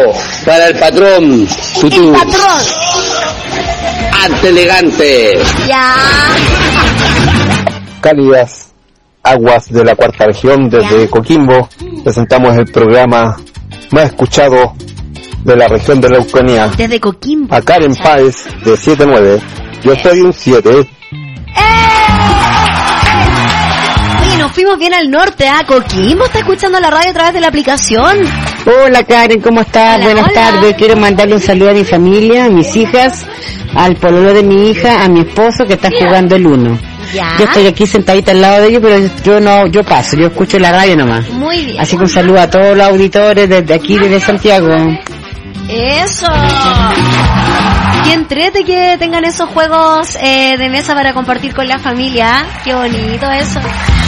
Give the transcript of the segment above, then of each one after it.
para el patrón. Tutú. El patrón. Arte elegante. Ya. Cálidas aguas de la cuarta región desde Coquimbo. Presentamos el programa más escuchado de la región de la Araucanía. Desde Coquimbo. A Karen Páez de 7-9. Yo estoy un 7. Oye, nos fuimos bien al norte, Coquimbo está escuchando la radio a través de la aplicación. Hola Karen, ¿cómo estás? Hola, Buenas tardes. Quiero mandarle un saludo a mi familia, a mis hijas, al pololo de mi hija, a mi esposo que está jugando el 1. Ya. Yo estoy aquí sentadita al lado de ellos, pero yo paso, yo escucho la radio nomás. Muy bien. Así que un saludo a todos los auditores desde aquí, desde Santiago. Eso. Qué entrete que tengan esos juegos de mesa para compartir con la familia. Qué bonito eso.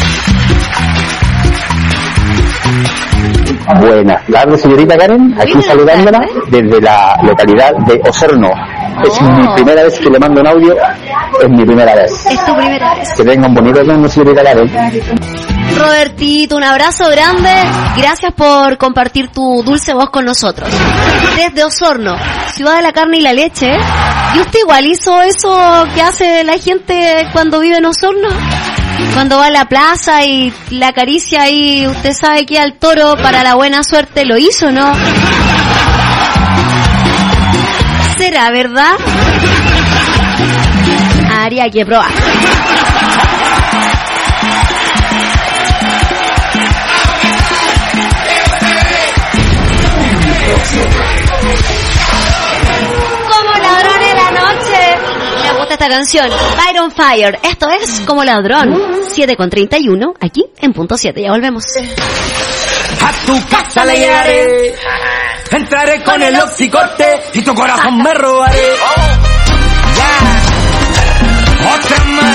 Buenas tardes, señorita Karen. Aquí Buenas saludándola tardes. desde la localidad de Osorno. Es mi primera vez que le mando un audio. Es mi primera vez. Es tu primera vez. Que tenga un bonito día, señorita Karen. Robertito, un abrazo grande. Gracias por compartir tu dulce voz con nosotros. Desde Osorno, ciudad de la carne y la leche. ¿Y usted igual hizo eso que hace la gente cuando vive en Osorno? Cuando va a la plaza y la acaricia y usted sabe que al toro para la buena suerte, ¿lo hizo, no? ¿Será verdad? Habría que probar. Como ladrón en la noche. Me gusta esta canción. Fire on Fire. Esto es Como ladrón. 7:31 aquí en punto 7. Ya volvemos. A tu casa le llegaré, entraré con el oxicorte y tu corazón me robaré. Ya, otra más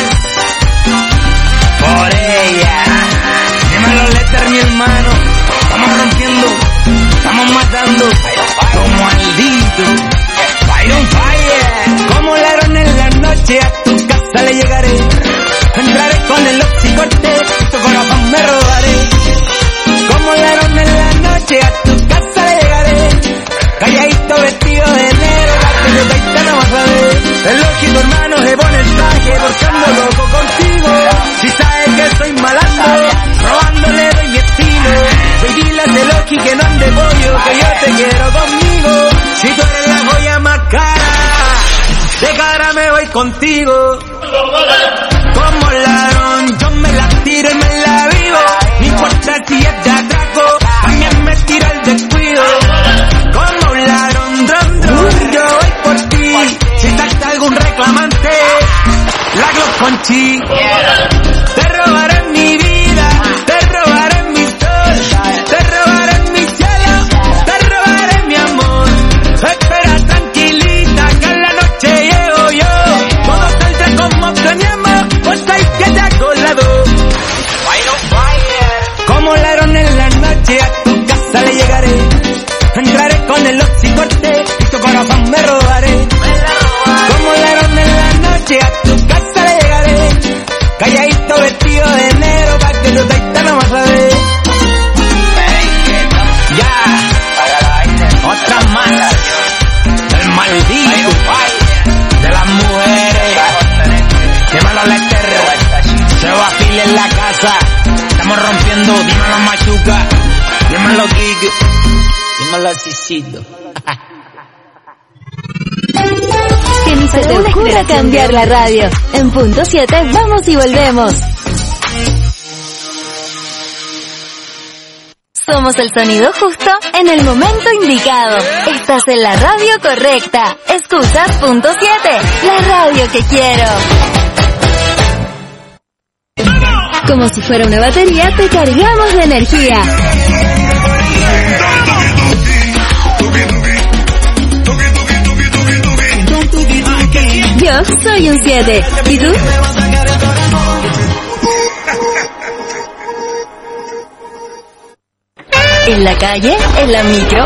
por ella. Dímelo, Letter, mi hermano. Estamos rompiendo, estamos matando como malditos. Fire on fire. Como ladrón en la noche a tu casa le llegaré, entraré con el oxicorte y tu corazón me robaré. Como ladrón en la noche a tu casa le llegaré, calladito vestido de negro, la que yo te no vas a ver. El loquito hermano se pone el traje porque ando loco contigo. Si sabes que soy malandro, robándole doy mi estilo. Baby, la de Loki que no ande pollo, que yo te quiero conmigo. Si tú eres la joya más cara, de cara me voy contigo. Como ladrón yo me la tiro y me la vivo. No importa si es de atraco, también me tira el descuido. Como un ladrón, yo voy por ti. Si salta algún reclamante, la Glock Conchi. Te robaré mi vida, te robaré mi sol, te robaré mi cielo, te robaré mi amor. Espera tranquilita que en la noche llego yo. Todo saldrá como planeamos, pues hay que te hago la dos. Como ladrón en la noche a tu casa le llegaré, entraré con el oxicorte y tu corazón me robaré. Como ladrón en la noche a tu casa le llegaré, calladito vestido de negro pa' que tu taita no vas a ver. Ya, otra más, el maldito de las mujeres. Dímelo, Letter, se va a fila en la casa. Estamos rompiendo, dímelo Machuca, dímelo Kike, dímelo Cicito. Que ni se te ocurra cambiar la radio. En punto 7 vamos y volvemos. Somos el sonido justo en el momento indicado. Estás en la radio correcta. Escuchas punto 7, la radio que quiero. Como si fuera una batería, te cargamos de energía. Yo soy un 7. ¿Y tú? En la calle, en la micro